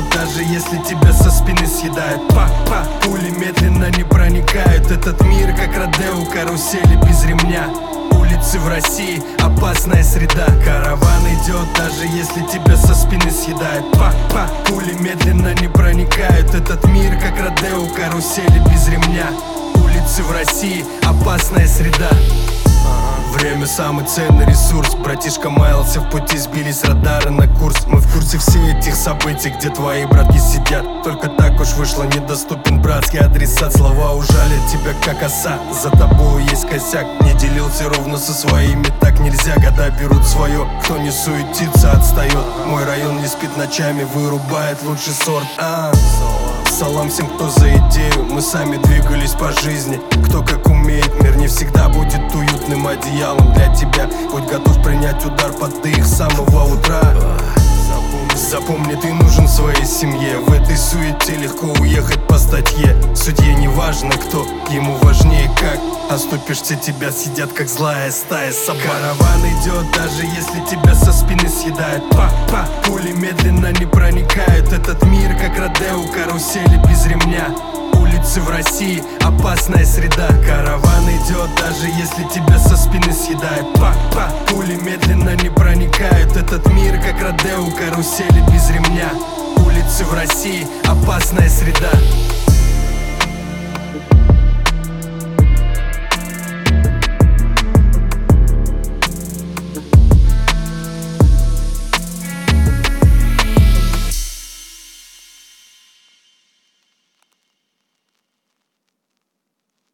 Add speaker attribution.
Speaker 1: даже если тебя со спины съедают. Па-па, пули медленно не проникают. Этот мир как Родео, карусели без ремня. Улицы в России — опасная среда. Караван идет, даже если тебя со спины съедают. Па-па, пули медленно не проникают. Этот мир как Родео, карусели без ремня. Улицы в России — опасная среда. Время — самый ценный ресурс. Братишка маялся в пути, сбились радары на курс. Мы в курсе всех этих событий, где твои братки сидят. Только так уж вышло, недоступен братский адресат. Слова ужалят тебя как оса, за тобой есть косяк. Не делился ровно со своими, так нельзя. Года берут свое, кто не суетится, отстает. Мой район не спит ночами, вырубает лучший сорт. Салам всем, кто за идею. Мы сами двигались по жизни. Кто как умеет, мир не всегда будет уютным одеялом для тебя. Будь готов принять удар под дых с самого утра. Запомни, ты нужен своей семье. В этой суете легко уехать по статье. Судье не важно кто, ему важнее как. Оступишься, тебя съедят как злая стая собак. Караван идет, даже если тебя со спины съедают. Па-па, пули медленно не проникают. Этот мир как Родео, карусели без ремня. Улицы в России — опасная среда. Караван идет, даже если тебя со спины съедают. Па-па, пули медленно не проникают. Этот мир как Родео, карусели без ремня. Улицы в России — опасная среда.